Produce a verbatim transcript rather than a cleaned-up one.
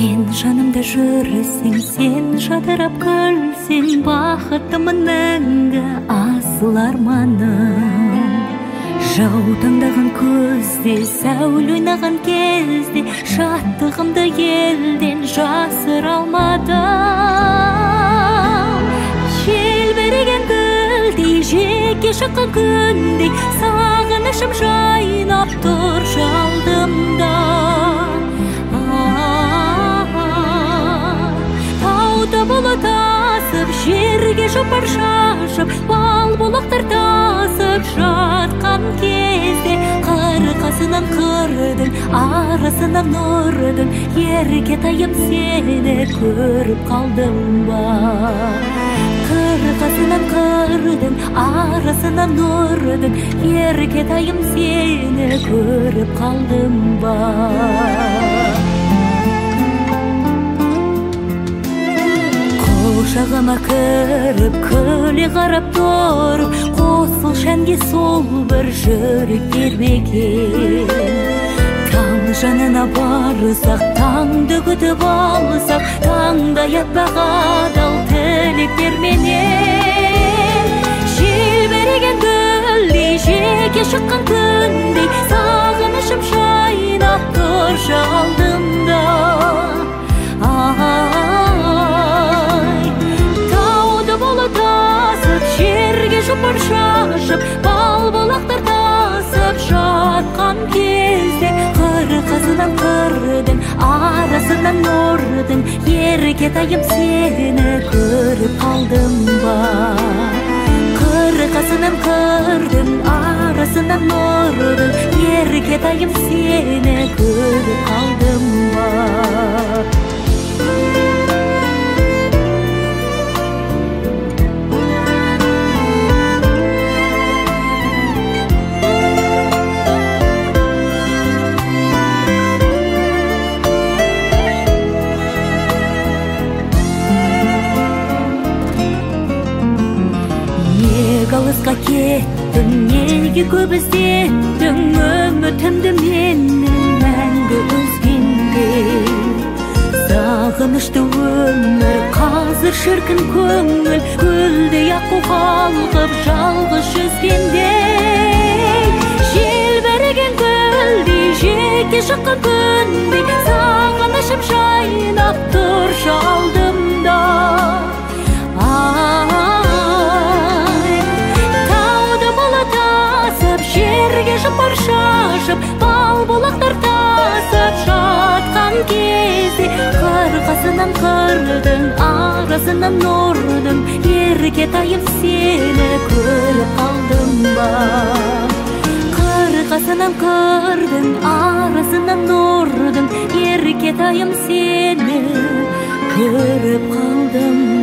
Сен жанымда жүрсең, сен жадырап күлсең, бақыттымын мәңгі асыл арманым. Жау таңдаған көзде, сәуле ойнаған кезде, шаттығымды елден жасыра алмадым. Желбіреген гүлдей, жеке шыққан күндей, сағынышым жайнап тұр жалдымда. Тауда бұлыт асып, жерге жапар шашып, бал бұлақтар тасып жатқан кезде, қырқасынан қырдың, арасынан нұрдың, ерке тайым сені көріп қалдым ба? Қырқасынан қырдың, арасынан нұрдың, ерке тайым сені көріп қалдым ба? Құшағыма кіріп, күле қарап тұрып, қосыл шәнге сол бір жүрек тербеген. Таң жанына барсақ, таңды күтіп алсақ, таңдай аппақ адал тілектерменен. Желбіреген гүлдей, жеке шыққан күндей, сағынышым жайнап тұр жалдымда. Жұпар шашып, бал бұлақтар тасып жатқан кезде, қырқасынан қырдың, арасынан нұрдың, ерке тайым сені көріп қалдым ба? Қырқасынан қырдың, арасынан нұрдың, ерке тайым сені көріп қалдым ба? Алысқа кеттің, неге көп іздеттің, үмітімді менің мәңгі үзгендей. Сағынышты өмір, қазір шіркін көңіл, гүлдей аққу қалқып жалғыз жүзгендей. Желбіреген гүлдей, жеке шыққан күндей, сағынышым жайнап тұр жалдымда. Жерге жұпар шашып, бал бұлақтар тасып жатқан кезде, қырқасынан қырдың, арасынан нұрдың, ерке тайым сені көріп қалдым ба? Қырқасынан қырдың, арасынан нұрдың, ерке тайым сені көріп қалдым